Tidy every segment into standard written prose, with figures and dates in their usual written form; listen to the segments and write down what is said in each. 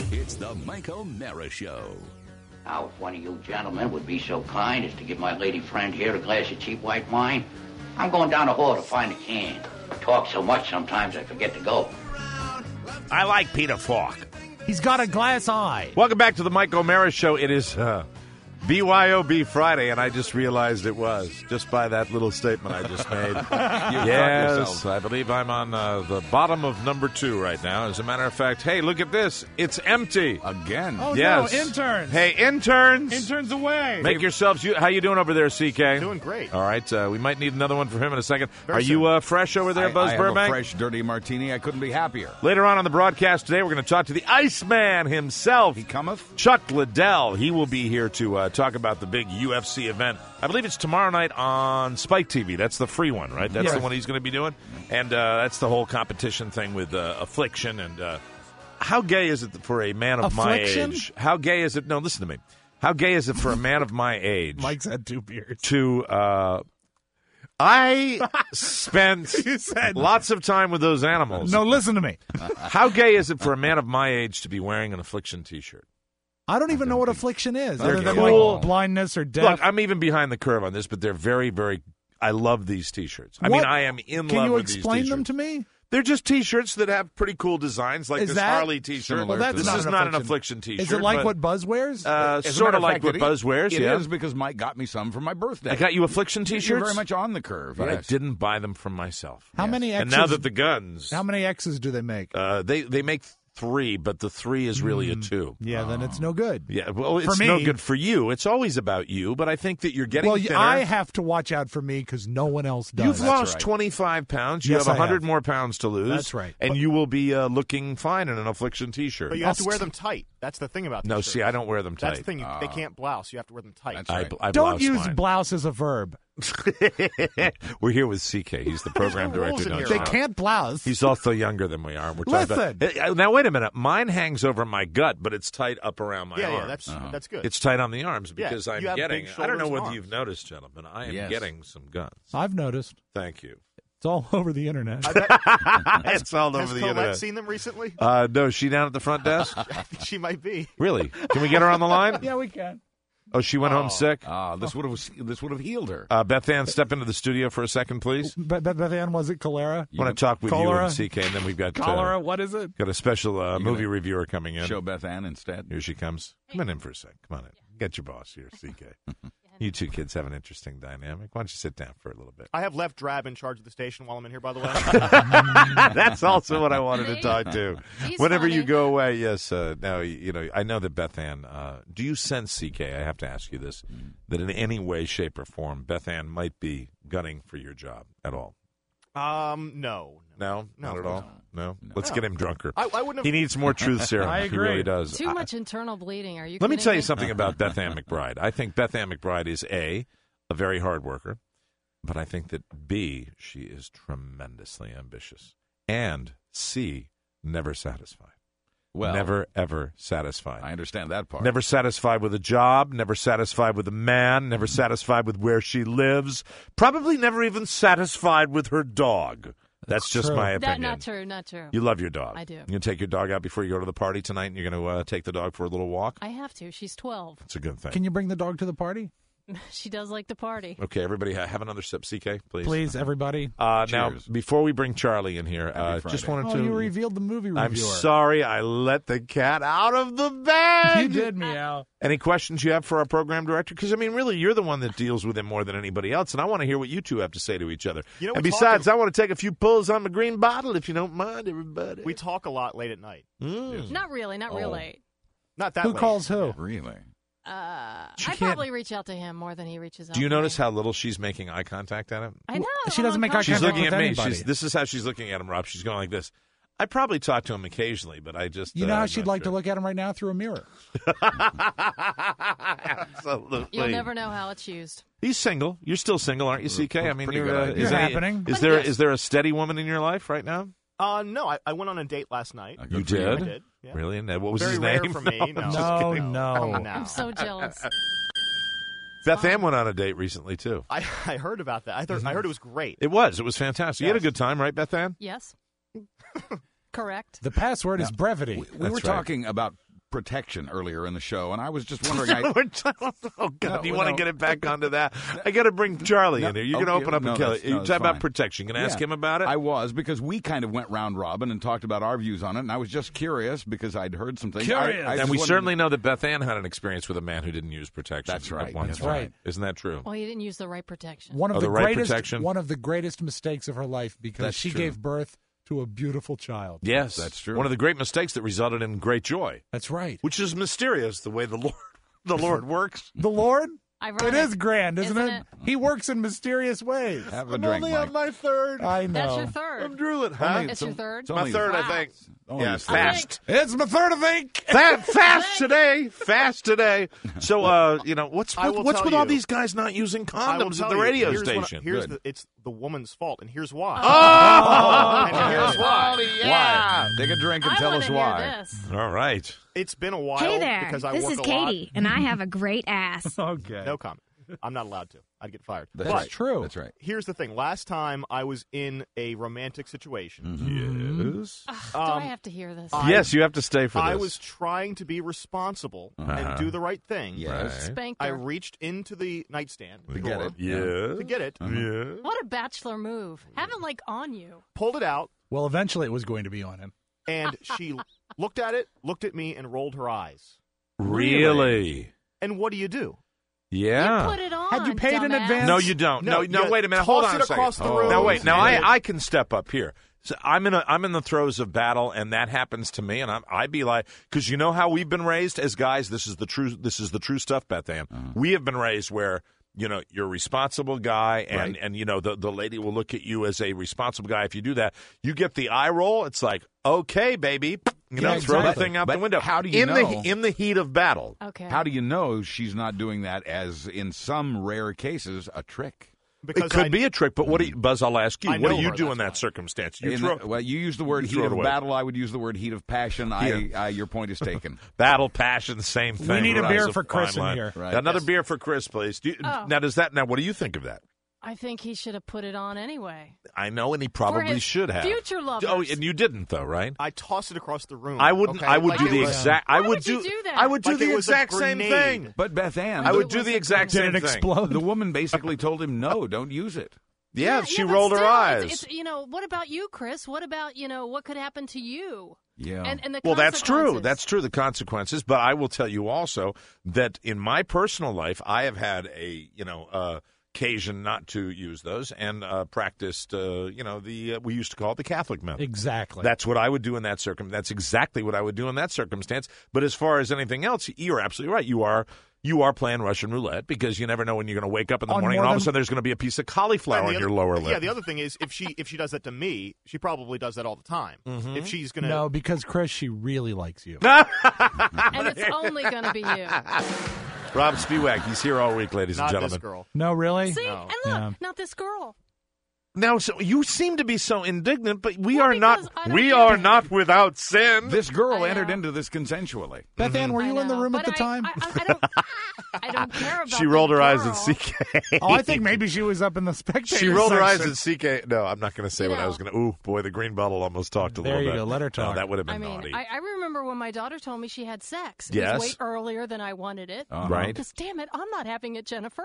It's the Mike O'Mara Show. Now, if one of you gentlemen would be so kind as to give my lady friend here a glass of cheap white wine, I'm going down the hall to find a can. Talk so much sometimes I forget to go. I like Peter Falk. He's got a glass eye. Welcome back to the Mike O'Mara Show. It is BYOB Friday, and I just realized it was, just by that little statement I just made. Yes, I believe I'm on the bottom of number 2 right now. As a matter of fact, hey, look at this. It's empty. Again. Oh, Yes. no, interns. Hey, interns. Interns away. Make yourselves, how you doing over there, CK? Doing great. All right, we might need another one for him in a second. Very Are you fresh over there, Buzz I Burbank? have a fresh, dirty martini. I couldn't be happier. Later on the broadcast today, we're going to talk to the Iceman himself. He cometh? Chuck Liddell. He will be here to talk about the big UFC event. I believe it's tomorrow night on Spike TV. That's the free one, right? That's the one he's going to be doing. And that's the whole competition thing with Affliction. And how gay is it for a man of Affliction? my age? How gay is it? No, listen to me. How gay is it for a man of my age? Mike's had 2 beers. To I spent You said- lots of time with those animals. No, listen to me. How gay is it for a man of my age to be wearing an Affliction T-shirt? I don't even know what affliction is. They're Other than cool. like blindness or death. Look, I'm even behind the curve on this, but they're very, very. I love these T-shirts. I mean, What? I am in Can love you with these explain T-shirts. them to me? They're just T-shirts that have pretty cool designs, like Is this that- Harley T-shirt. Well, that's this not is an not an Affliction. Affliction T-shirt. Is it like but, what Buzz wears? As a sort matter of like fact, what Buzz wears, It yeah. is because Mike got me some for my birthday. I got you Affliction You're T-shirts. very much on the curve. But Yes. I didn't buy them for myself. How many X's? And now that the guns, How many X's do they make? they make 3, but the 3 is really a 2. Yeah, then it's no good. Yeah, well, it's For me- no good for you. It's always about you, but I think that you're getting Well, thinner. I have to watch out for me because no one else does. You've lost right. 25 pounds. You Yes, have I 100 have. more pounds to lose. That's right. And you will be looking fine in an Affliction T-shirt. But you have to wear them tight. That's the thing about these No, shirts. see, I don't wear them tight. That's the thing. They can't blouse. You have to wear them tight. That's right. I Don't blouse use mine. blouse as a verb. We're here with CK. He's the program There's no rules director. in Don't here, you They know? can't blouse. He's also younger than we are. We're talking about, now, wait a minute. Mine hangs over my gut, but it's tight up around my yeah, arms. that's good. It's tight on the arms Yeah, because I'm you have getting. big I don't know shoulders whether and you've arms. noticed, gentlemen. I am Yes. getting some guns. I've noticed. Thank you. It's all over the internet. It's all over Has the Colette internet. seen them recently? No, is she down at the front desk? I think she might be. Really? Can we get her on the line? Yeah, we can. Oh, she went home sick. This would have healed her. Beth Ann, step into the studio for a second, please. Beth Ann, was it cholera? I want to talk with Cholera? you and CK, and then we've got Cholera? What is it? got a special movie gonna reviewer coming in. Show Beth Ann instead. Here she comes. Come on in for a sec. Come on in. Get your boss here, CK. You two kids have an interesting dynamic. Why don't you sit down for a little bit? I have left Drab in charge of the station while I'm in here, by the way. That's also what I wanted to talk to. He's Whenever you funny. go away, yes. Now, I know that Beth Ann, do you sense, CK, I have to ask you this, that in any way, shape, or form, Beth Ann might be gunning for your job at all? No. No? Not at all? No? Let's get him drunker. I wouldn't have. He needs more truth serum. I He agree. really does. Too much internal bleeding. Are you Let me kidding tell you something about Beth Ann McBride. I think Beth Ann McBride is a very hard worker, but I think that B, she is tremendously ambitious, and C, never satisfied. Well, Never, ever satisfied. I understand that part. Never satisfied with a job, never satisfied with a man, never satisfied with where she lives, probably never even satisfied with her dog. That's just true. my That opinion. not true, not true. You love your dog. I do. You going to take your dog out before you go to the party tonight, and you're going to take the dog for a little walk? I have to. She's 12. It's a good thing. Can you bring the dog to the party? She does like to party. Okay, everybody have another sip. CK, please. Please, everybody. Now, Cheers. before we bring Charlie in here, Happy just Friday. wanted Oh, to... you revealed the movie reviewer. I'm sorry I let the cat out of the bag. You did, meow. Any questions you have for our program director? Because, I mean, really, you're the one that deals with him more than anybody else, and I want to hear what you two have to say to each other. You know, and we besides, talk- I want to take a few pulls on my green bottle, if you don't mind, everybody. We talk a lot late at night. Not really, not real late. Not that Who late. calls who? Really? I can't- probably reach out to him more than he reaches out Do you to notice me. how little she's making eye contact at him? I know. She doesn't make eye She's contact looking with at me. anybody. This is how she's looking at him, Rob. She's going like this. I probably talk to him occasionally, but I just... You know how I'm she'd not like to sure. look at him right now through a mirror. Absolutely. You'll never know how it's used. He's single. You're still single, aren't you, CK? I mean, Pretty you're, good idea. is You're any- happening. Is But there yes. is there a steady woman in your life right now? No, I went on a date last night. Good You for did? I did. Yeah. Really? And what was Very his rare name? for me. No, I'm just No, kidding. no. Come on now. I'm so jealous. Beth Ann went on a date recently too. I heard about that. I heard it was great. It was fantastic. You had a Yes. good time, right, Beth Ann? Yes. Correct. The password is brevity. We were That's right. talking about protection earlier in the show, and I was just wondering. Oh, God, do you want to no. get it back onto that? I got to bring Charlie in here. You're going to open up and kill it. You talk about protection. You going to ask him about it? I was, because we kind of went round robin and talked about our views on it, and I was just curious because I'd heard some things. And we certainly know that Beth Ann had an experience with a man who didn't use protection. That's right. That's right. Isn't that true? Well, he didn't use the right protection. One of the right protection? One of the greatest mistakes of her life, because That's she true. gave birth to a beautiful child. Yes, That's true. One of the great mistakes that resulted in great joy, That's right. which is mysterious the way the Lord works. The Lord? Ironic. It is grand, isn't Isn't it? it? He works in mysterious ways. Have a drink, Mike. my third. I know. That's your third. I'm drooling. Huh? It's your third? It's My only- third, I Wow. think. only Yeah, his third. fast. It's my third, I think. Fast today. Fast today. So, what's I will with tell all you. these guys not using I will condoms tell at the you, radio here's station? It's the woman's fault, and here's why. Oh! And here's why. Why? Take a drink and I tell want us to hear why. this. All right. It's been a while Hey there, because I this work is a Katie, and I have a great ass. Okay. lot. No comment. I'm not allowed to. I'd get fired. That's but right. true. That's right. here's the thing. Last time I was in a romantic situation, Yes. Do I have to hear this? Yes, you have to stay for this. I was trying to be responsible and do the right thing. Yes. Spank I her. reached into the nightstand To get it. Yeah. to get it, Yeah. What a bachelor move. Have it like on you. pulled it out, Well, eventually it was going to be on him. and she looked at it, looked at me, and rolled her eyes. Really? And what do you do? Yeah. You put it on. Had you paid in dumbass. advance? No, you don't. No, No, you wait a minute. Hold toss on it a second. across the room. Now wait. Now And I can step up here. So I'm in the throes of battle, and that happens to me, and I'd be like, because you know how we've been raised as guys. This is the true stuff, Beth Ann. We have been raised where you're a responsible guy, and Right. and the lady will look at you as a responsible guy. If you do that, you get the eye roll. It's like, okay, baby, Yeah, throw the exactly. thing out But the window. how do you in know? in the heat of battle? Okay. How do you know she's not doing that as, in some rare cases, a trick? Because It could be a trick, but what do you, Buzz? I'll ask you. I What know do you her, do in that's that why. circumstance? You In throw the- you use the word you heat throw it of away. battle. I would use the word heat of passion. Yeah. Your point is taken. battle, passion, same thing. We need a Rise beer of for Chris fine in line. here. Right. Another Yes. beer for Chris, please. Oh. Now, what do you think of that? I think he should have put it on anyway. I know, and he probably his should have. future lovers. Oh, and you didn't, though, right? I tossed it across the room. I wouldn't. okay? I would Like do it the was- exact. Why I would would you do that? I would do Like it the was a exact same grenade. thing. But Beth Ann, I would It do was the a exact Did same it thing. explode? the woman basically told him, no, don't use it. Yeah, she but rolled her still, eyes. It's, what about you, Chris? What about, what could happen to you? Yeah. And the Well, that's true. consequences. That's true. The consequences. But I will tell you also that in my personal life, I have had a occasion not to use those and practiced. We used to call it the Catholic method. Exactly. That's what I would do in that That's exactly what I would do in that circumstance. But as far as anything else, you're absolutely right. You are playing Russian roulette because you never know when you're going to wake up in the On morning more and all of a than- sudden there's going to be a piece of cauliflower And on the your other- lower lip. Yeah, the other thing is if she does that to me, she probably does that all the time. Mm-hmm. If she's gonna No, because Chris, she really likes you. And it's only going to be you. Rob Spiewak, he's here all week, ladies and not gentlemen. this girl. No, really? See? No. And look, Yeah. not this girl. Now, so you seem to be so indignant, but we Well, are not. because I don't We get are it. not without sin. This girl I entered know. into this consensually. Beth Ann, were I you in the know, room at but the time? I don't care about She rolled the her eyes girl. at CK. Oh, I think maybe she was up in the spectator She rolled her eyes section. at CK. No, I'm not going to say what I was going to. Ooh, boy, the green bottle almost talked a There little you bit. go. Let her No, talk. that would have been I mean, naughty. I remember when my daughter told me she had sex. It Yes. was way earlier than I wanted it. Right. Because, damn it, I'm not having it, Jennifer.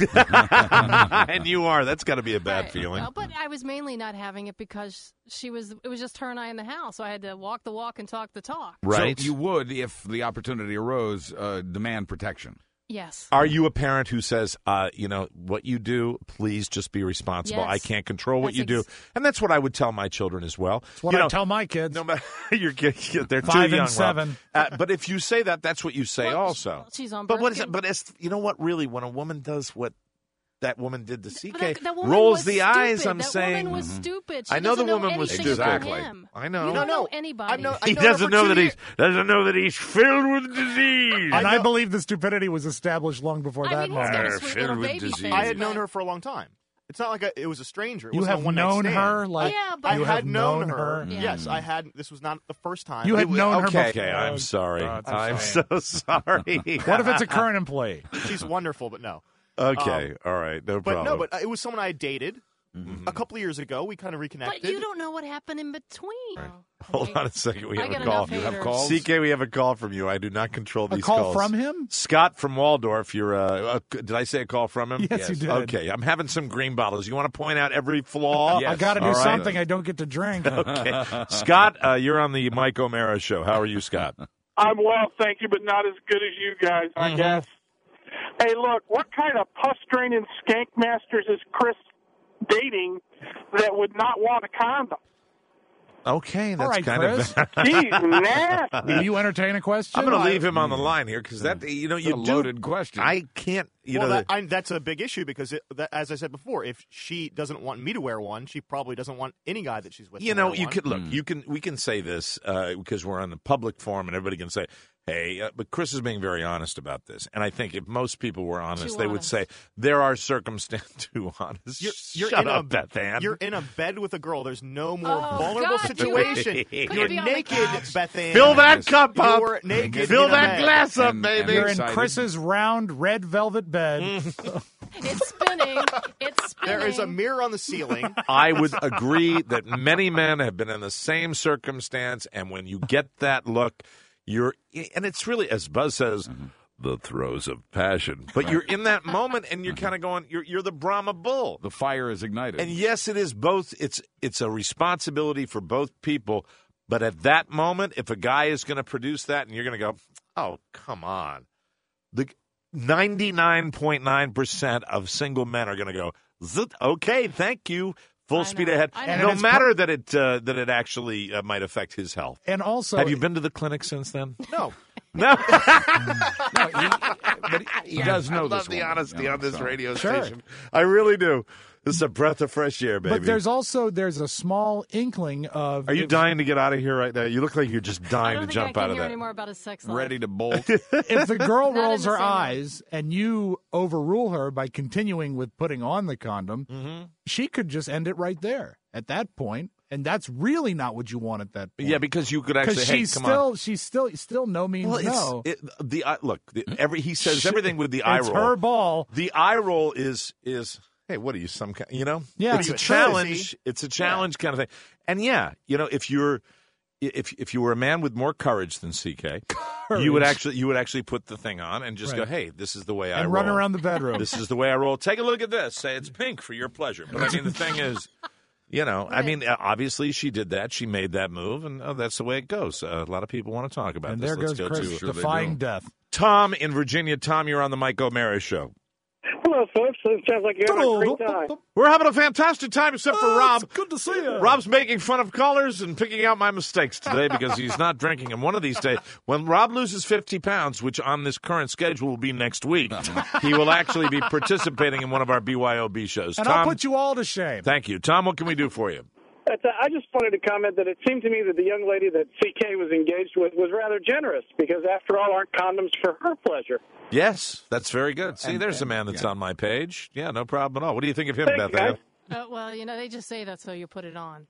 And you are. That's got to be a bad Right. feeling. Well, but I was mainly not having it because it was just her and I in the house, so I had to walk the walk and talk the talk. Right. So you would, if the opportunity arose, demand protection. Yes. Are you a parent who says, what you do, please just be responsible. Yes. I can't control what That's you do. And that's what I would tell my children as well. That's what I tell my kids. No matter your kids, they're 5 too and young, Rob. 7. But if you say that, that's what you say Well, also. she's on But birth what is it? control. But it's, you know what? Really, when a woman does what that woman did to CK, But that woman rolls was the stupid. eyes. I'm that saying, woman was stupid. She I know the doesn't woman was anything stupid. about Exactly. him. I know. You No, don't no. know anybody. I he know her doesn't for know 2 that years. doesn't know that he's filled with disease. And I know- believe the stupidity was established long before I that mean, he's got moment. a sweet Filled little with baby disease. face. I had known but- her for a long time. It's not like it was a stranger. It You wasn't have a one-night known stand. her like Yeah, but- I you had have known known her. Yeah. Yes, I had. This was not the first time. You had known her Okay, before. I'm sorry. God, I'm so sorry. What if it's a current employee? She's wonderful, but no. Okay, all right, no But problem. no, but it was someone I had dated A couple of years ago, we kind of reconnected. But you don't know what happened in between. Hold on a second. We I have get a call. enough haters. You have calls? CK, we have a call from you. I do not control these A call calls. from him? Scott from Waldorf. You're. Did I say a call from him? Yes, you did. Okay, I'm having some green bottles. You want to point out every flaw? Yes. I got to do All right. something I don't get to drink. Okay. Scott, you're on the Mike O'Mara show. How are you, Scott? I'm well, thank you, but not as good as you guys, I guess. Hey, look, what kind of pus-draining skank masters is Chris dating that would not want a condom? Okay, that's All right, kind Chris. of. He's nasty. Will you entertain a question? I'm going to leave him on the line here because that you It's a loaded question. I can't. That's a big issue because, as I said before, if she doesn't want me to wear one, she probably doesn't want any guy that she's with. You to know, wear you one. could look. We can say this because we're on the public forum, and everybody can say, "Hey," but Chris is being very honest about this, and I think if most people were honest, they would say there are circumstances. Too honest. You're Shut in up, a Beth Ann. You're in a bed with a girl. There's no more Oh, vulnerable God, situation. Could You're be on the naked, couch. Beth Ann. Fill that cup up. You're naked. Fill in a that bed. glass up, And- baby. You're in excited. Chris's round red velvet bed. It's spinning. It's spinning. There is a mirror on the ceiling. I would agree that many men have been in the same circumstance, and when you get that look, and it's really, as Buzz says, the throes of passion. But you're in that moment, and you're kind of going, you're the Brahma bull. The fire is ignited. And yes, it is both. It's a responsibility for both people. But at that moment, if a guy is going to produce that, and you're going to go, oh, come on. The 99.9% of single men are going to go, zit, okay, thank you, full speed ahead. I know. No matter that it actually might affect his health. And also, Have you been to the clinic since then? No. No. But he does know I love this the woman. honesty on this So- radio Sure. station. I really do. This is a breath of fresh air, baby. but there's a small inkling of. Are you dying to get out of here right now? You look like you're just I dying don't to think I jump can out of hear that. any more about his sex life. Ready to bolt. If the girl Not in rolls the her same way. eyes and you overrule her by continuing with putting on the condom, she could just end it right there at that point, and that's really not what you want at that point. Yeah, because you could actually. because Hey, she's come still on. she's still no means Well, no. He says everything with the eye It's roll. her ball. The eye roll is. Hey, what are you? Some kind, Yeah. it's a What are you, a challenge. pussy? It's a challenge kind of thing. And yeah, if you were a man with more courage than CK, you would actually put the thing on and just go, Right. hey, this is the way I And roll. run around the bedroom. This is the way I roll. Take a look at this. Say it's pink for your pleasure. But I mean, the thing is, obviously she did that. She made that move, and that's the way it goes. A lot of people want to talk about And this. there Let's goes go Chris to defying death. Tom in Virginia. Tom, you're on the Mike O'Mara show. Hello, folks. It sounds like you're having a great time. We're having a fantastic time, except for Rob. Good to see you. Rob's making fun of callers and picking out my mistakes today because he's not drinking. And one of these days, when Rob loses 50 pounds, which on this current schedule will be next week, he will actually be participating in one of our BYOB shows. And Tom, I'll put you all to shame. thank you. Tom, what can we do for you? I just wanted to comment that it seemed to me that the young lady that CK was engaged with was rather generous because, after all, aren't condoms for her pleasure? Yes, that's very good. See, there's a man that's on my page. Yeah, no problem at all. What do you think of him, Thanks, Beth Ann? guys. Well, they just say that so you put it on.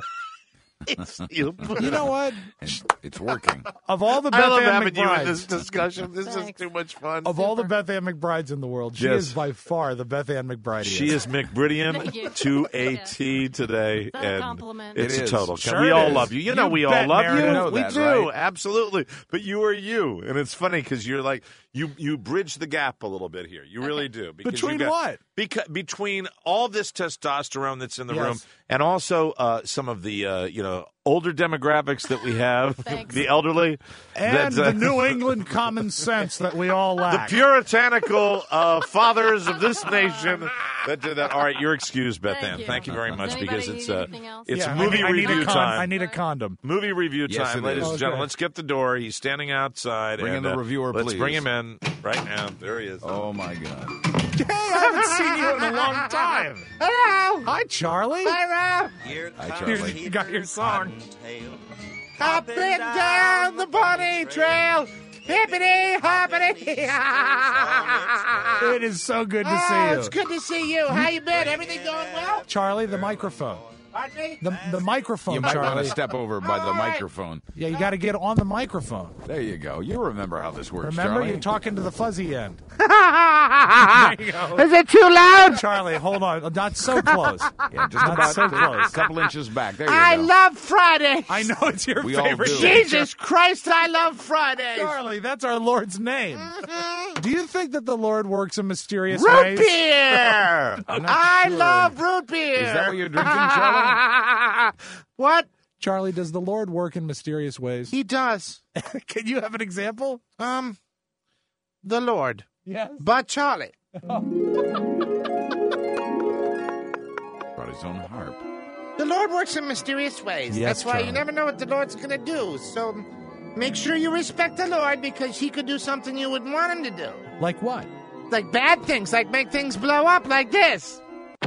You know what? And it's working. Of all the I Beth love Ann having you in McBrides, this discussion. This is Thanks. too much fun. of all the Beth Ann McBrides in the world, she Yes. is by far the Beth Ann McBride. She is McBridian Thank you. to a Yeah. T today. that a and compliment? It's It a is. total. Sure we it all is. love you. You You know we all bet, love Meredith. you. You know we that, do. right? Absolutely. But you are you. And it's funny because you're like, you bridge the gap a little bit here. You really do. Because Between you got, what? Between all this testosterone that's in the Yes. room and also some of the, older demographics that we have, Thanks. the elderly. and that, the New England common sense that we all the lack. puritanical fathers of this nation that do that. All right, you're excused, Beth Thank Ann. you. Thank you very Does much anybody because need it's anything else? it's Yeah, movie I need review a time. I need a condom. Movie review Yes, time, it ladies is. and gentlemen. Okay. Let's get the door. He's standing outside. Bring in and, the reviewer, let's please. bring him in right now. There he is. Oh, my God. Hey, I haven't seen you in a long time. Hello. Hi, Charlie. Hi, Rob. Hi, Charlie. You got your song. Up and down the bunny trail. Hippity hoppity. It is so good to see you. It's good to see you. How you been? Everything going well? Charlie, the microphone. The microphone, You might want Charlie. to step over by the microphone. Yeah, you got to get on the microphone. There you go. You remember how this works, Remember, Charlie. you're talking to the fuzzy end. Is it too loud? Charlie, hold on. Not so close. Yeah, just Not about so close. a couple inches back. There you I go. love Fridays. I know it's your We all favorite. do. Jesus Christ, I love Fridays. Charlie, that's our Lord's name. Do you think that the Lord works in mysterious Root ways? beer. I sure. love root beer. Is that what you're drinking, Charlie? What? Charlie, does the Lord work in mysterious ways? He does. Can you have an example? The Lord. Yes. But Charlie. Brought his own harp. The Lord works in mysterious ways. Yes, That's why Charlie. you never know what the Lord's going to do. So make sure you respect the Lord because he could do something you wouldn't want him to do. Like what? Like bad things, like make things blow up like this.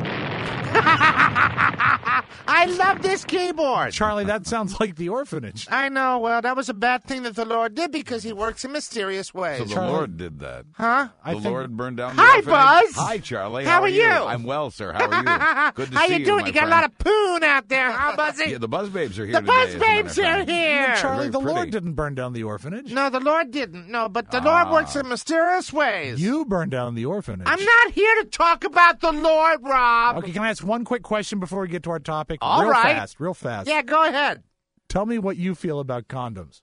I love this keyboard. Charlie, that sounds like the orphanage. I know. Well, that was a bad thing that the Lord did because he works in mysterious ways. So the Charlie. Lord did that. Huh? I The think- Lord burned down the Hi, orphanage. Buzz. Hi, Charlie. How are you? I'm well, sir. How are you? Good to How see you doing? my You got friend. a lot of poon out there, huh, Buzzy? Yeah, the Buzz Babes are here The today. Buzz as a matter of Babes are fact. here. Charlie, Very the Lord pretty. didn't burn down the orphanage. No, the Lord didn't. No, but the Lord works in mysterious ways. You burned down the orphanage. I'm not here to talk about the Lord, Rob. Okay, can I ask one quick question before we get to our topic? All real right. fast, real fast. Yeah, go ahead. Tell me what you feel about condoms.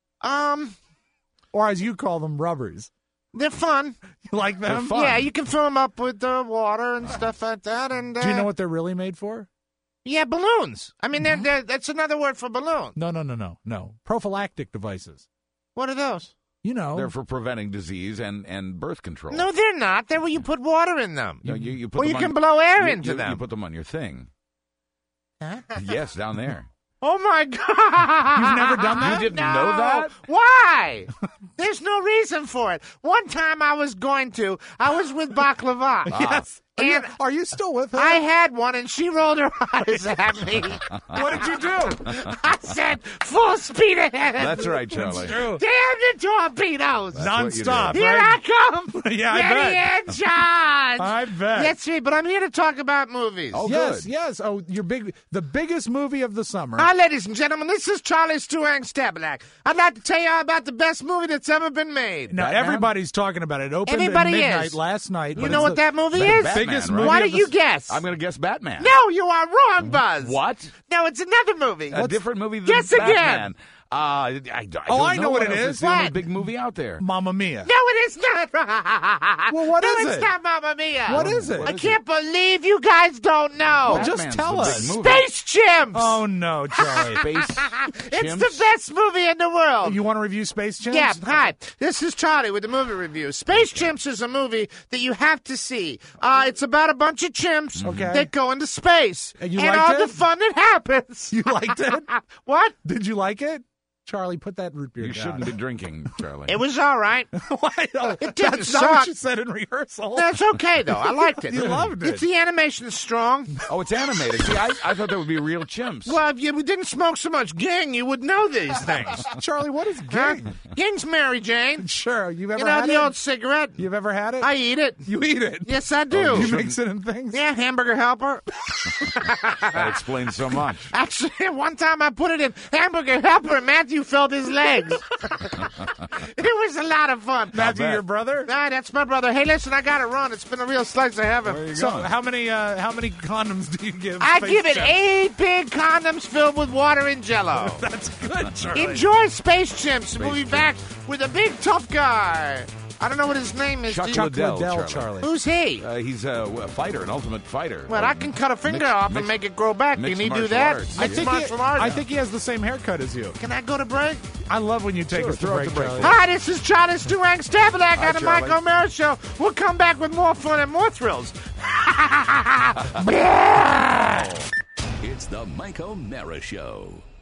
Or as you call them, rubbers. They're fun. You like them? They're fun. Yeah, you can fill them up with water and stuff like that. And Do you know what they're really made for? Yeah, balloons. I mean, that's another word for balloon. No. Prophylactic devices. What are those? You know. They're for preventing disease and birth control. No, they're not. They're where you put water in them. No, you put Or them you on- can blow air you- into you- them. You put them on your thing. Huh? Yes, down there. Oh, my God. You've never done that? You didn't No. know that? Why? There's no reason for it. One time I was with Baklava. Yes. And Are you still with her? I had one, and she rolled her eyes at me. What did you do? I said, full speed ahead. That's right, Charlie. True. Damn the torpedoes. That's what you Nonstop. did. Here right? I come. Yeah, I Ready bet. and charge. I bet. That's me, but I'm here to talk about movies. Oh, Yes, good. yes. Oh, the biggest movie of the summer. Hi, ladies and gentlemen. This is Charlie Stuang Stabalak. I'd like to tell you about the best movie that's ever been made. Now Batman? everybody's talking about it. It opened Everybody at midnight is. last night. You but know it's what the that movie Batman, is? biggest right? movie Why of don't the you guess? I'm going to guess Batman. No, you are wrong, Buzz. What? No, it's another movie. A different movie than Guess Batman. again. I Oh, I don't know what it else. is. It's the only What? big movie out there. Mamma Mia. No, it is not. Well, what no, is it's it? not Mamma Mia. What is it? What I is can't believe you guys don't know. Well, just Batman's tell the us. big movie. Space Chimps. Oh no, Charlie. Space It's Chimps? the best movie in the world. You want to review Space Chimps? Yeah, hi. This is Charlie with the movie review. Space Chimps is a movie that you have to see. It's about a bunch of chimps Okay. that go into space. And you all liked the it? fun that happens. You liked it? What? Did you like it? Charlie, put that root beer You down. shouldn't be drinking, Charlie. It was all right. Why? No, It didn't that's not what suck. you said in rehearsal. That's okay, though. I liked it. You loved it. If the animation's strong. Oh, it's animated. See, I thought that would be real chimps. Well, if you didn't smoke so much gang, you would know these things. Charlie, what is Huh? gang? Gang's Mary Jane. Sure, you've ever You know had the it? old cigarette? You've ever had it? I eat it. You eat it. Yes, I do. You mix it in things. Yeah, hamburger helper. That explains so much. Actually, one time I put it in hamburger helper and Matthew felt his legs. It was a lot of fun. Matthew, your brother. Ah, that's my brother. Hey, listen, I got to run. It's been a real slice of heaven. Where are you So, going? how many condoms do you give? I Space give it Chimps? 8 big condoms filled with water and jello. That's good, Charlie. Enjoy Space Chimps. We'll be Chimps. back with a big tough guy. I don't know what his name is. Chuck Do you- Chuck Liddell, Liddell, Charlie. Charlie. Who's he? He's a fighter, an ultimate fighter. Well, I can cut a finger Mixed- off and mixed- make it grow back. Can mixed he do martial that? arts. Mixed martial arts. I think he has the same haircut as you. Can I go to break? I love when you take Sure, us to throw it break, to break. Charlie. Hi, this is Charlie Stuang Stabalak on the Charlie. Mike O'Mara Show. We'll come back with more fun and more thrills. It's the Mike O'Mara Show.